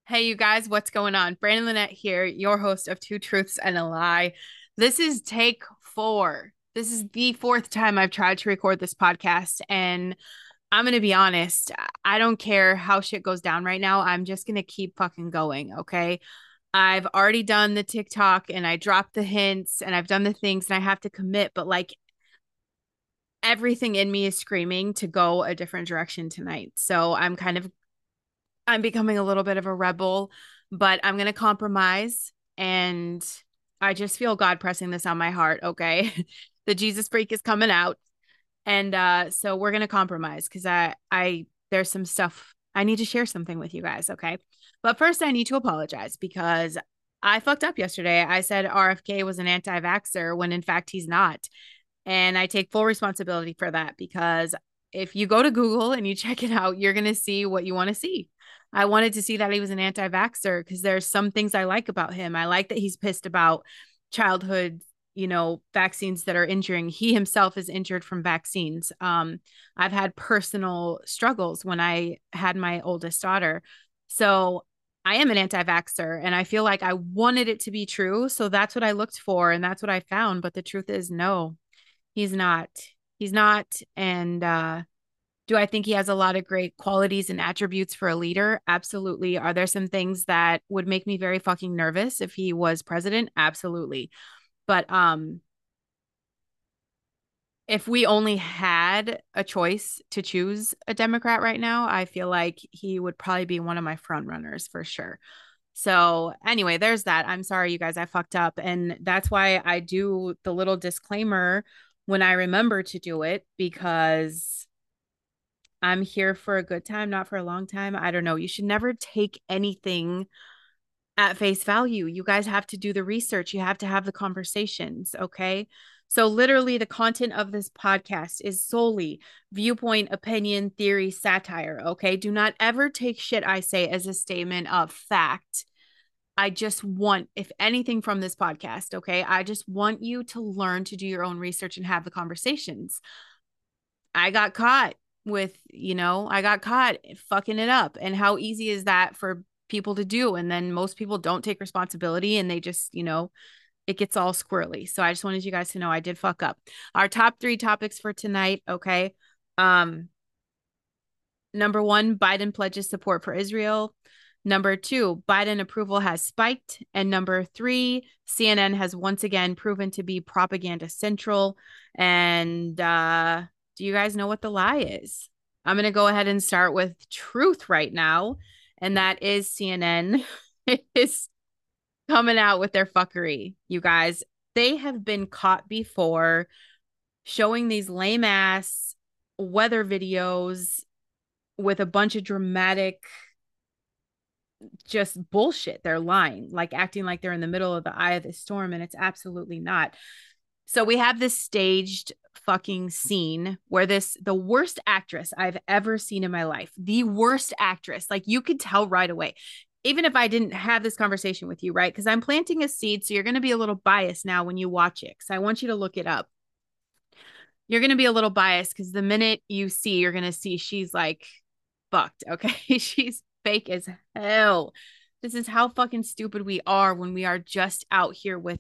Hey, you guys, what's going on? Brandon Lynette here, your host of Two Truths and a Lie. This is take four. This is the fourth time I've tried to record this podcast. And I'm going to be honest, I don't care how shit goes down right now. I'm just going to keep fucking going. Okay. I've already done the TikTok and I dropped the hints and I've done the things and I have to commit, but like everything in me is screaming to go a different direction tonight. So I'm becoming a little bit of a rebel, but I'm going to compromise. And I just feel God pressing this on my heart. Okay. The Jesus freak is coming out. And so we're going to compromise because there's some stuff I need to share something with you guys. Okay. But first, I need to apologize because I fucked up yesterday. I said RFK was an anti vaxxer when in fact he's not. And I take full responsibility for that because if you go to Google and you check it out, you're going to see what you want to see. I wanted to see that he was an anti vaxxer because there's some things I like about him. I like that he's pissed about childhood, vaccines that are injuring. He himself is injured from vaccines. I've had personal struggles when I had my oldest daughter. So I am an anti vaxxer and I feel like I wanted it to be true. So that's what I looked for and that's what I found. But the truth is, no, he's not. He's not. And do I think he has a lot of great qualities and attributes for a leader? Absolutely. Are there some things that would make me very fucking nervous if he was president? Absolutely. But if we only had a choice to choose a Democrat right now, I feel like he would probably be one of my front runners for sure. So, anyway, there's that. I'm sorry, you guys, I fucked up. And that's why I do the little disclaimer when I remember to do it because I'm here for a good time, not for a long time. I don't know. You should never take anything at face value. You guys have to do the research, you have to have the conversations. Okay. So, literally, the content of this podcast is solely viewpoint, opinion, theory, satire. Okay. Do not ever take shit I say as a statement of fact. I just want, if anything from this podcast, okay, I just want you to learn to do your own research and have the conversations. I got caught I got caught fucking it up. And how easy is that for people to do? And then most people don't take responsibility and they just, it gets all squirrely. So I just wanted you guys to know I did fuck up. Our top three topics for tonight, okay. Um, Number one, Biden pledges support for Israel. Number two, Biden approval has spiked. And number three, CNN has once again proven to be propaganda central. And do you guys know what the lie is? I'm going to go ahead and start with truth right now. And that is CNN is coming out with their fuckery, you guys. They have been caught before showing these lame ass weather videos with a bunch of dramatic just bullshit. They're lying, like acting like they're in the middle of the eye of the storm, and it's absolutely not. So we have this staged fucking scene where the worst actress I've ever seen in my life, the worst actress, like you could tell right away. Even if I didn't have this conversation with you, right? Because I'm planting a seed. So you're going to be a little biased now when you watch it. Because I want you to look it up. You're going to be a little biased because the minute you see, you're going to see she's like fucked. Okay. She's fake as hell. This is how fucking stupid we are when we are just out here with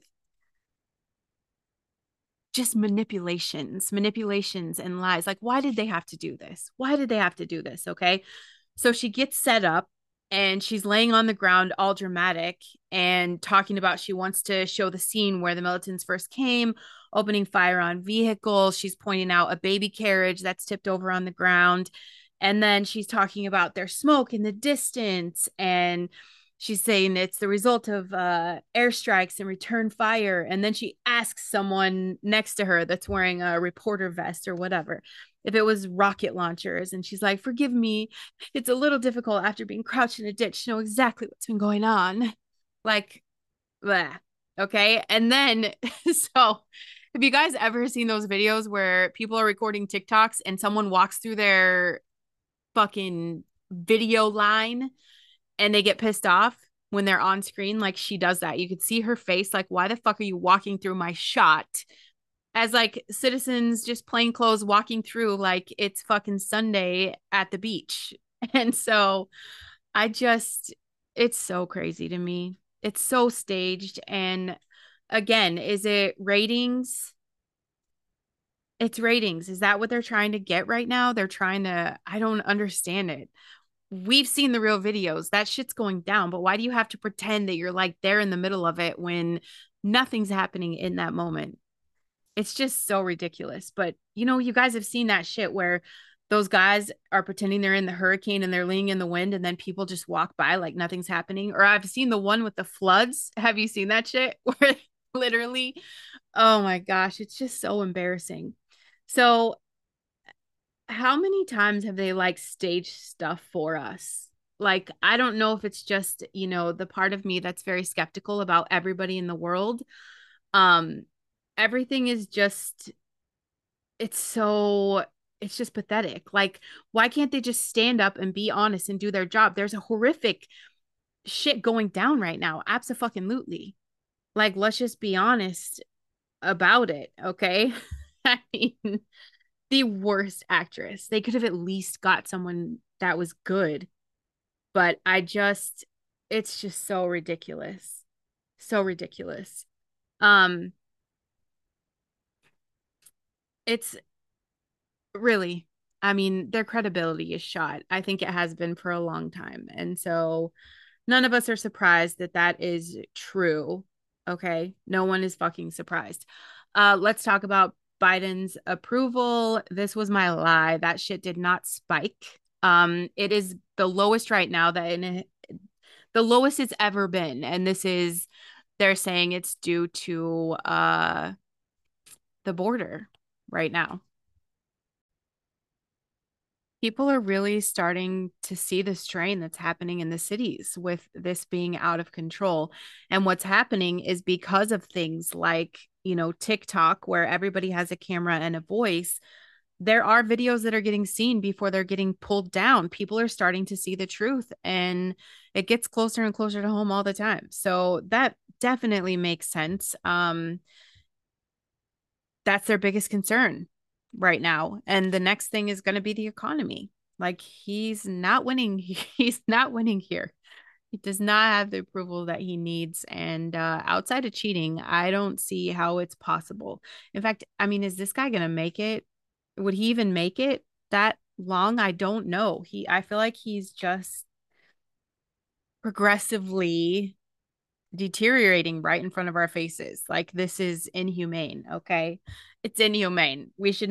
just manipulations and lies. Like, why did they have to do this? Why did they have to do this? Okay. So she gets set up and she's laying on the ground all dramatic and talking about she wants to show the scene where the militants first came, opening fire on vehicles. She's pointing out a baby carriage that's tipped over on the ground. And then she's talking about their smoke in the distance and she's saying it's the result of airstrikes and return fire. And then she asks someone next to her that's wearing a reporter vest or whatever if it was rocket launchers. And she's like, forgive me. It's a little difficult after being crouched in a ditch to know exactly what's been going on. Like, bleh. Okay. And then, so have you guys ever seen those videos where people are recording TikToks and someone walks through their fucking video line and they get pissed off when they're on screen? Like she does that. You could see her face, like, why the fuck are you walking through my shot? As like citizens just plain clothes walking through like it's fucking Sunday at the beach. And so I just it's so crazy to me. It's so staged. And again, is it ratings? It's ratings. Is that what they're trying to get right now? They're trying to, I don't understand it. We've seen the real videos. That shit's going down, but why do you have to pretend that you're like there in the middle of it when nothing's happening in that moment? It's just so ridiculous. But you guys have seen that shit where those guys are pretending they're in the hurricane and they're leaning in the wind and then people just walk by like nothing's happening. Or I've seen the one with the floods. Have you seen that shit where literally, oh my gosh, it's just so embarrassing. So how many times have they like staged stuff for us? Like, I don't know if it's just, the part of me that's very skeptical about everybody in the world. Um, Everything is just, it's so, it's just pathetic. Like, why can't they just stand up and be honest and do their job? There's a horrific shit going down right now. Absolutely. Like, let's just be honest about it. Okay. I mean, the worst actress. They could have at least got someone that was good, but it's just so ridiculous. So ridiculous. Um, it's really, I mean, their credibility is shot. I think it has been for a long time. And so none of us are surprised that that is true. Okay. No one is fucking surprised. Let's talk about Biden's approval. This was my lie. That shit did not spike. It is the lowest right now the lowest it's ever been. And they're saying it's due to the border right now. People are really starting to see the strain that's happening in the cities with this being out of control. And what's happening is because of things like, TikTok, where everybody has a camera and a voice, there are videos that are getting seen before they're getting pulled down. People are starting to see the truth and it gets closer and closer to home all the time. So that definitely makes sense. That's their biggest concern right now. And the next thing is going to be the economy. Like he's not winning. He's not winning here. He does not have the approval that he needs. And outside of cheating, I don't see how it's possible. In fact, I mean, is this guy going to make it? Would he even make it that long? I don't know. I feel like he's just progressively deteriorating right in front of our faces. Like this is inhumane, okay? It's inhumane.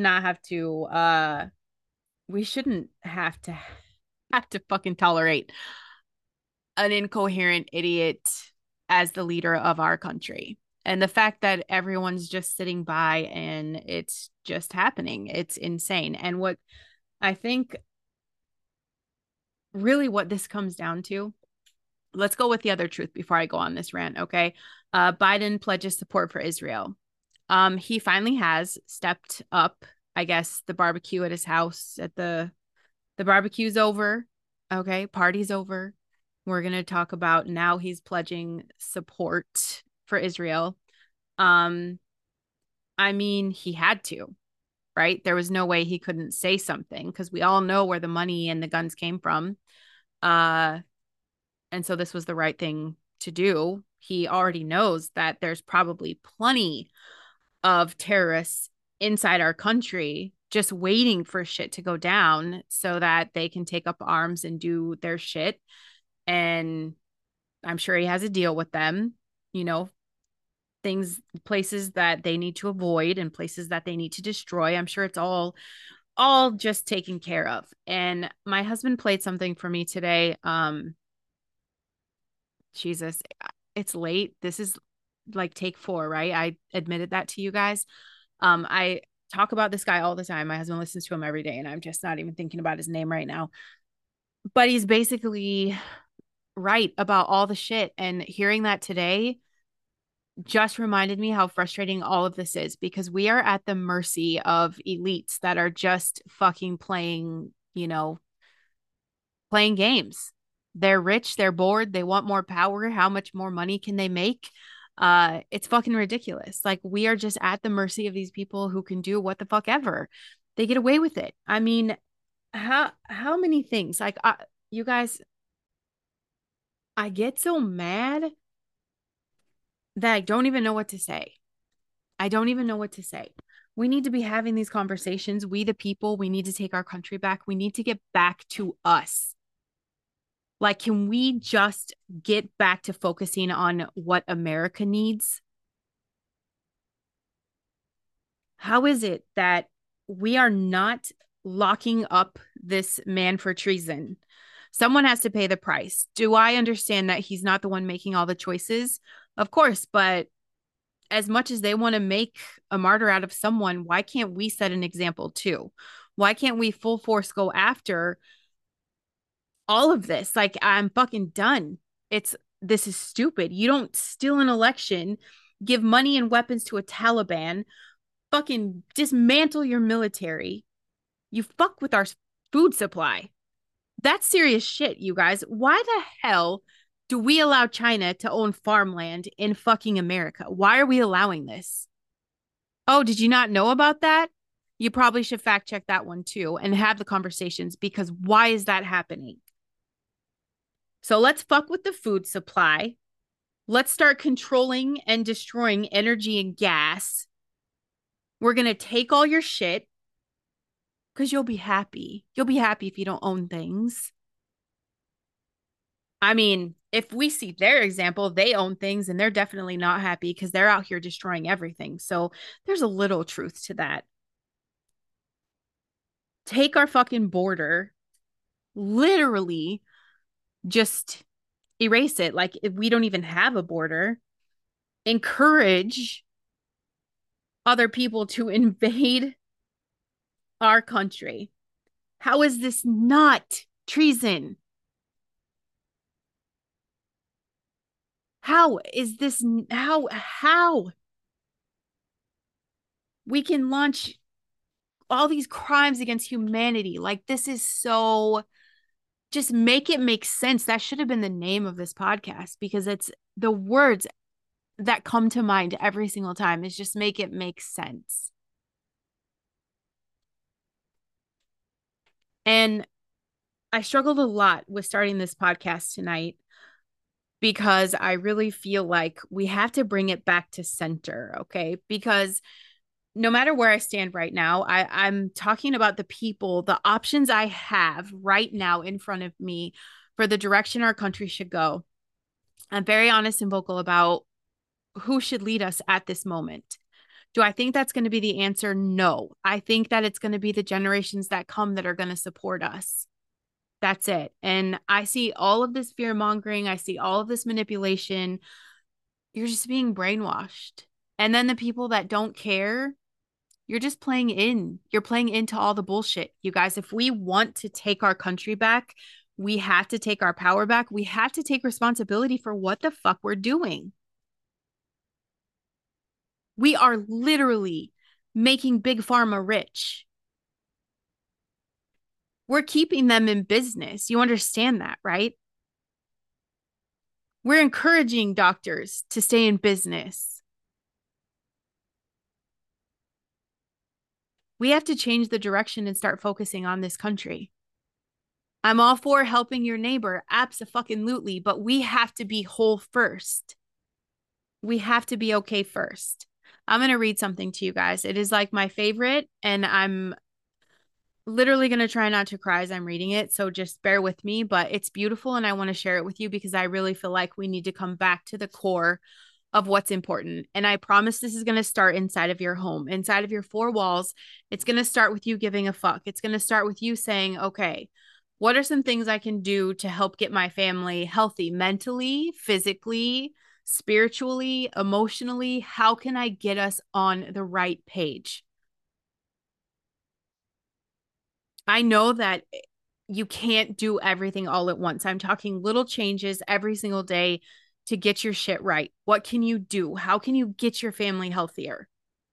We shouldn't have to fucking tolerate an incoherent idiot as the leader of our country. And the fact that everyone's just sitting by and it's just happening, it's insane. And what I think really what this comes down to, let's go with the other truth before I go on this rant, okay? Biden pledges support for Israel. He finally has stepped up. I guess the barbecue at his house at the barbecue's over. Okay, party's over. We're gonna talk about now he's pledging support for Israel. Um, I mean, he had to, right? There was no way he couldn't say something because we all know where the money and the guns came from. Uh, and so this was the right thing to do. He already knows that there's probably plenty of terrorists inside our country just waiting for shit to go down so that they can take up arms and do their shit. And I'm sure he has a deal with them, you know, places that they need to avoid and places that they need to destroy. I'm sure it's all just taken care of. And my husband played something for me today. Jesus, it's late. This is like take 4, right? I admitted that to you guys. I talk about this guy all the time. My husband listens to him every day, and I'm just not even thinking about his name right now. But he's basically right about all the shit. And hearing that today just reminded me how frustrating all of this is because we are at the mercy of elites that are just fucking playing, playing games. They're rich, they're bored, they want more power. How much more money can they make? It's fucking ridiculous. Like we are just at the mercy of these people who can do what the fuck ever. They get away with it. I mean, how many things? Like you guys, I get so mad that I don't even know what to say. I don't even know what to say. We need to be having these conversations. We, the people, we need to take our country back. We need to get back to us. Like, can we just get back to focusing on what America needs? How is it that we are not locking up this man for treason? Someone has to pay the price. Do I understand that he's not the one making all the choices? Of course, but as much as they want to make a martyr out of someone, why can't we set an example too? Why can't we full force go after all of this? Like, I'm fucking done. This is stupid. You don't steal an election, give money and weapons to a Taliban, fucking dismantle your military. You fuck with our food supply. That's serious shit, you guys. Why the hell do we allow China to own farmland in fucking America? Why are we allowing this? Oh, did you not know about that? You probably should fact check that one too and have the conversations because why is that happening? So let's fuck with the food supply. Let's start controlling and destroying energy and gas. We're going to take all your shit because you'll be happy. You'll be happy if you don't own things. I mean, if we see their example, they own things and they're definitely not happy because they're out here destroying everything. So there's a little truth to that. Take our fucking border, literally just erase it. Like, if we don't even have a border, encourage other people to invade our country. How is this not treason? How is this? How we can launch all these crimes against humanity? Like, this is so, just make it make sense. That should have been the name of this podcast because it's the words that come to mind every single time is just make it make sense. And I struggled a lot with starting this podcast tonight because I really feel like we have to bring it back to center, okay? Because no matter where I stand right now, I'm talking about the people, the options I have right now in front of me for the direction our country should go. I'm very honest and vocal about who should lead us at this moment. Do I think that's going to be the answer? No. I think that it's going to be the generations that come that are going to support us. That's it. And I see all of this fear mongering. I see all of this manipulation. You're just being brainwashed. And then the people that don't care, you're just playing in. You're playing into all the bullshit. You guys, if we want to take our country back, we have to take our power back. We have to take responsibility for what the fuck we're doing. We are literally making Big Pharma rich. We're keeping them in business. You understand that, right? We're encouraging doctors to stay in business. We have to change the direction and start focusing on this country. I'm all for helping your neighbor, abso-fucking-lutely, but we have to be whole first. We have to be okay first. I'm going to read something to you guys. It is like my favorite, and I'm literally going to try not to cry as I'm reading it. So just bear with me, but it's beautiful and I want to share it with you because I really feel like we need to come back to the core of what's important. And I promise this is going to start inside of your home, inside of your four walls. It's going to start with you giving a fuck. It's going to start with you saying, okay, what are some things I can do to help get my family healthy mentally, physically, spiritually, emotionally? How can I get us on the right page? I know that you can't do everything all at once. I'm talking little changes every single day to get your shit right. What can you do? How can you get your family healthier?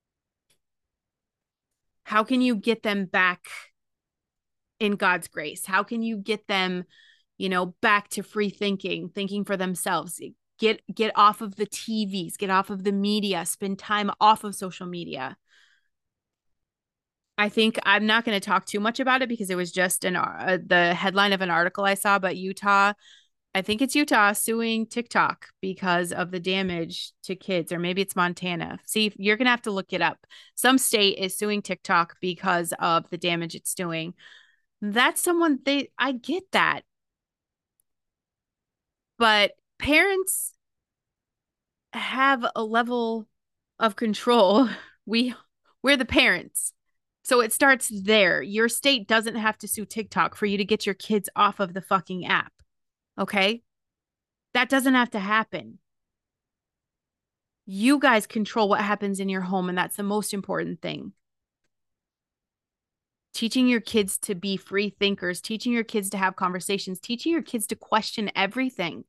How can you get them back in God's grace? How can you get them, back to free thinking, thinking for themselves? Get off of the TVs, get off of the media, spend time off of social media. I think I'm not going to talk too much about it because it was just the headline of an article I saw, but Utah I think it's Utah suing TikTok because of the damage to kids, or maybe it's Montana. See, you're going to have to look it up. Some state is suing TikTok because of the damage it's doing. That's someone I get that. But parents have a level of control. We we're the parents. So it starts there. Your state doesn't have to sue TikTok for you to get your kids off of the fucking app. Okay? That doesn't have to happen. You guys control what happens in your home, and that's the most important thing. Teaching your kids to be free thinkers, teaching your kids to have conversations, teaching your kids to question everything.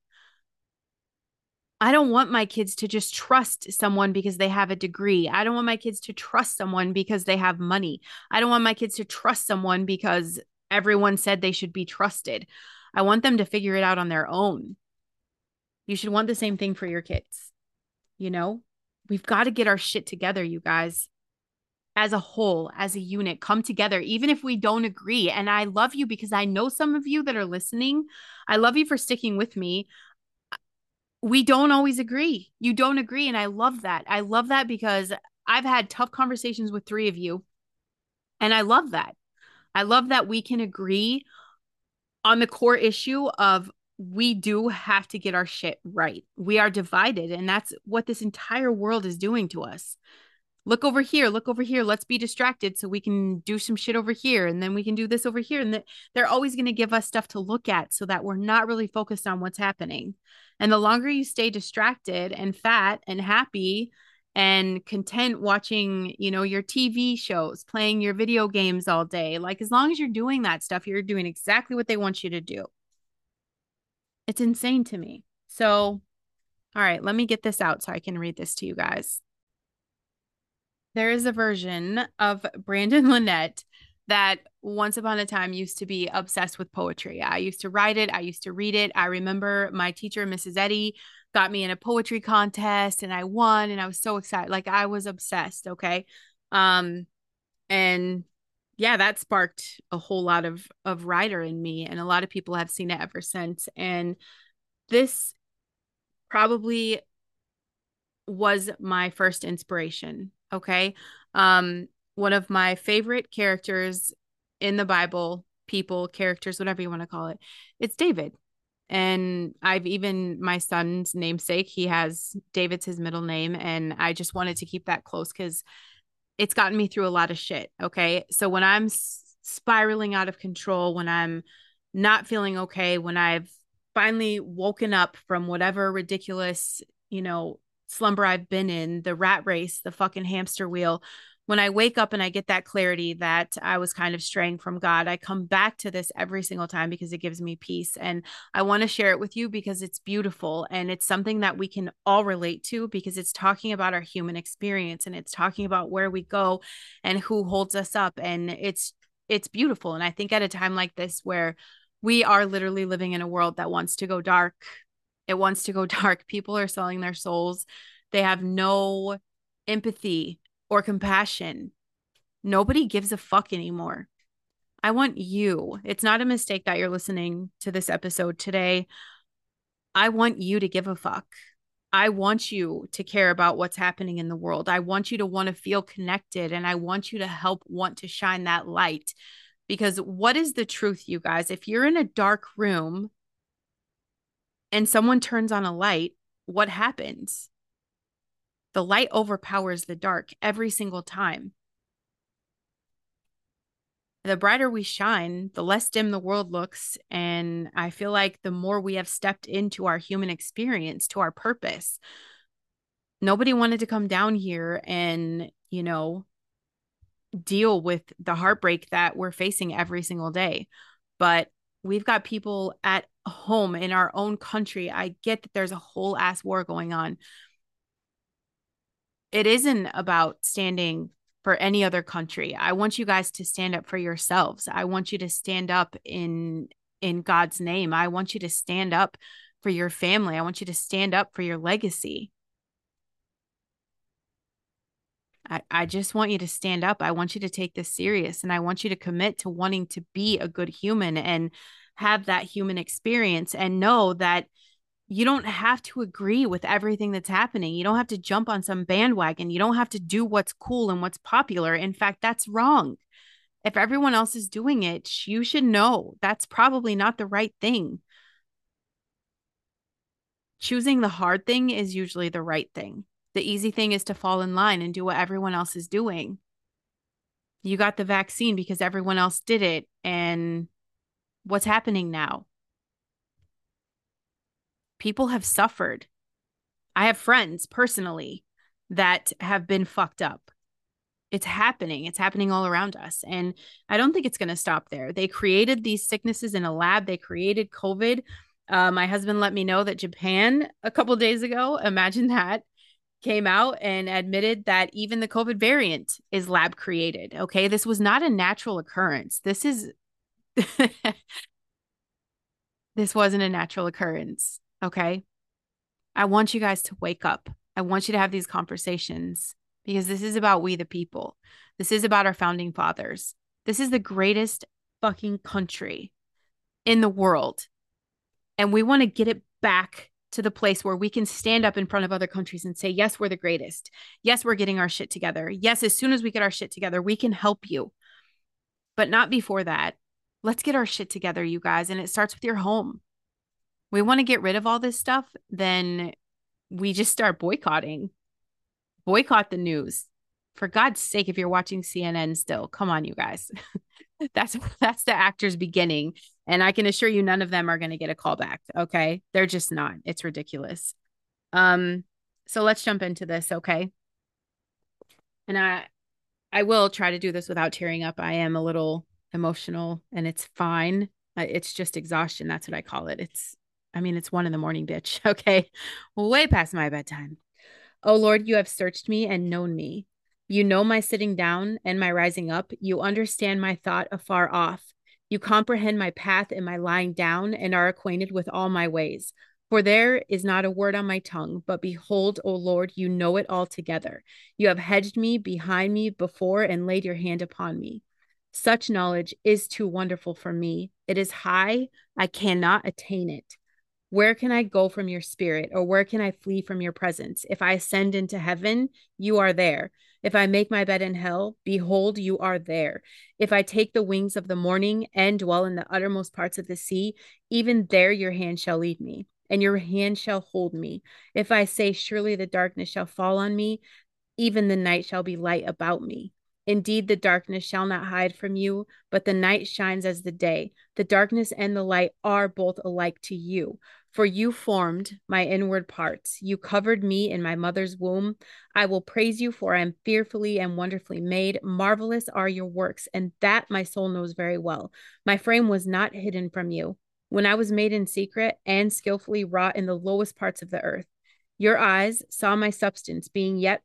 I don't want my kids to just trust someone because they have a degree. I don't want my kids to trust someone because they have money. I don't want my kids to trust someone because everyone said they should be trusted. I want them to figure it out on their own. You should want the same thing for your kids. You know, we've got to get our shit together, you guys, as a whole, as a unit, come together, even if we don't agree. And I love you because I know some of you that are listening. I love you for sticking with me. We don't always agree. You don't agree. And I love that. I love that because I've had tough conversations with three of you. And I love that. I love that we can agree on the core issue of we do have to get our shit right. We are divided. And that's what this entire world is doing to us. Look over here, look over here. Let's be distracted so we can do some shit over here. And then we can do this over here. And they're always going to give us stuff to look at so that we're not really focused on what's happening. And the longer you stay distracted and fat and happy and content watching, your TV shows, playing your video games all day, like as long as you're doing that stuff, you're doing exactly what they want you to do. It's insane to me. So, all right, let me get this out so I can read this to you guys. There is a version of Brandon Lynette that once upon a time used to be obsessed with poetry. I used to write it. I used to read it. I remember my teacher, Mrs. Eddy, got me in a poetry contest and I won and I was so excited. Like I was obsessed. Okay. And yeah, that sparked a whole lot of writer in me. And a lot of people have seen it ever since. And this probably was my first inspiration. Okay. One of my favorite characters in the Bible, people, characters, whatever you want to call it, it's David. And I've even my son's namesake, he has David's his middle name. And I just wanted to keep that close because it's gotten me through a lot of shit. Okay. So when I'm spiraling out of control, when I'm not feeling okay, when I've finally woken up from whatever ridiculous, slumber I've been in, the rat race, the fucking hamster wheel. When I wake up and I get that clarity that I was kind of straying from God, I come back to this every single time because it gives me peace. And I want to share it with you because it's beautiful and it's something that we can all relate to because it's talking about our human experience and it's talking about where we go and who holds us up. And it's beautiful. And I think at a time like this where we are literally living in a world that wants to go dark, it wants to go dark. People are selling their souls. They have no empathy or compassion. Nobody gives a fuck anymore. I want you. It's not a mistake that you're listening to this episode today. I want you to give a fuck. I want you to care about what's happening in the world. I want you to want to feel connected and I want you to help want to shine that light. Because what is the truth, you guys? If you're in a dark room and someone turns on a light, what happens? The light overpowers the dark every single time. The brighter we shine, the less dim the world looks. And I feel like the more we have stepped into our human experience, to our purpose, nobody wanted to come down here and, deal with the heartbreak that we're facing every single day. But we've got people at home in our own country. I get that there's a whole ass war going on. It isn't about standing for any other country. I want you guys to stand up for yourselves. I want you to stand up in God's name. I want you to stand up for your family. I want you to stand up for your legacy. I just want you to stand up. I want you to take this serious, and I want you to commit to wanting to be a good human and have that human experience and know that you don't have to agree with everything that's happening. You don't have to jump on some bandwagon. You don't have to do what's cool and what's popular. In fact, that's wrong. If everyone else is doing it, you should know that's probably not the right thing. Choosing the hard thing is usually the right thing. The easy thing is to fall in line and do what everyone else is doing. You got the vaccine because everyone else did it. And what's happening now? People have suffered. I have friends personally that have been fucked up. It's happening. It's happening all around us. And I don't think it's going to stop there. They created these sicknesses in a lab, they created COVID. My husband let me know that Japan a couple days ago, imagine that, came out and admitted that even the COVID variant is lab created. Okay. This was not a natural occurrence. This wasn't a natural occurrence. Okay. I want you guys to wake up. I want you to have these conversations because this is about we the people. This is about our founding fathers. This is the greatest fucking country in the world. And we want to get it back to the place where we can stand up in front of other countries and say, yes, we're the greatest. Yes, we're getting our shit together. Yes, as soon as we get our shit together, we can help you. But not before that. Let's get our shit together, you guys. And it starts with your home. We want to get rid of all this stuff, then we just start boycotting. Boycott the news. For God's sake, if you're watching CNN still, come on, you guys. that's the actor's beginning. And I can assure you none of them are going to get a call back. Okay. They're just not. It's ridiculous. So let's jump into this, okay? And I will try to do this without tearing up. I am a little emotional and it's fine. It's just exhaustion. That's what I call it. It's 1 a.m, bitch. Okay. Way past my bedtime. O Lord, you have searched me and known me. You know my sitting down and my rising up. You understand my thought afar off. You comprehend my path and my lying down and are acquainted with all my ways. For there is not a word on my tongue, but behold, O Lord, you know it altogether. You have hedged me behind me before and laid your hand upon me. Such knowledge is too wonderful for me. It is high, I cannot attain it. Where can I go from your spirit, or where can I flee from your presence? If I ascend into heaven, you are there. If I make my bed in hell, behold, you are there. If I take the wings of the morning and dwell in the uttermost parts of the sea, even there your hand shall lead me, and your hand shall hold me. If I say, surely the darkness shall fall on me, even the night shall be light about me. Indeed, the darkness shall not hide from you, but the night shines as the day. The darkness and the light are both alike to you. For you formed my inward parts. You covered me in my mother's womb. I will praise you, for I am fearfully and wonderfully made. Marvelous are your works, and that my soul knows very well. My frame was not hidden from you when I was made in secret and skillfully wrought in the lowest parts of the earth. Your eyes saw my substance being yet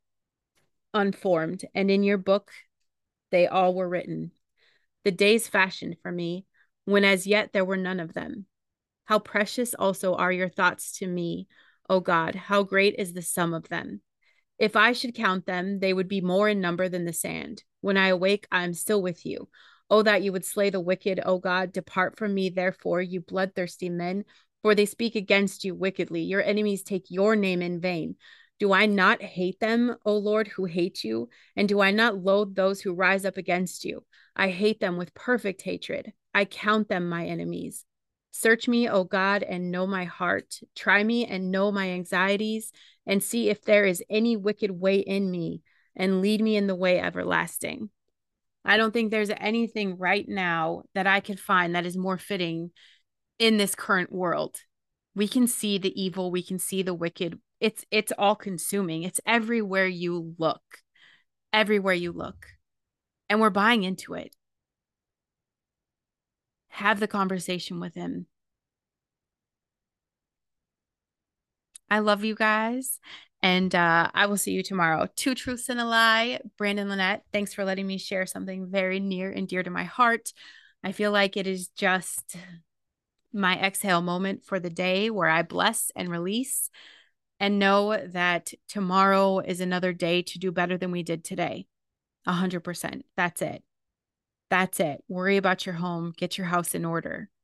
unformed, and in your book they all were written. The days fashioned for me, when as yet there were none of them. How precious also are your thoughts to me, O God, how great is the sum of them. If I should count them, they would be more in number than the sand. When I awake, I am still with you. Oh, that you would slay the wicked, O God. Depart from me, therefore, you bloodthirsty men, for they speak against you wickedly. Your enemies take your name in vain. Do I not hate them, O Lord, who hate you? And do I not loathe those who rise up against you? I hate them with perfect hatred. I count them my enemies. Search me, O God, and know my heart. Try me and know my anxieties, and see if there is any wicked way in me, and lead me in the way everlasting. I don't think there's anything right now that I could find that is more fitting in this current world. We can see the evil, we can see the wicked. It's all consuming. It's everywhere you look. Everywhere you look. And we're buying into it. Have the conversation with him. I love you guys. And I will see you tomorrow. Two truths and a lie. Brandon Lynette, thanks for letting me share something very near and dear to my heart. I feel like it is just my exhale moment for the day where I bless and release. and know that tomorrow is another day to do better than we did today. 100%. That's it. That's it. Worry about your home, get your house in order.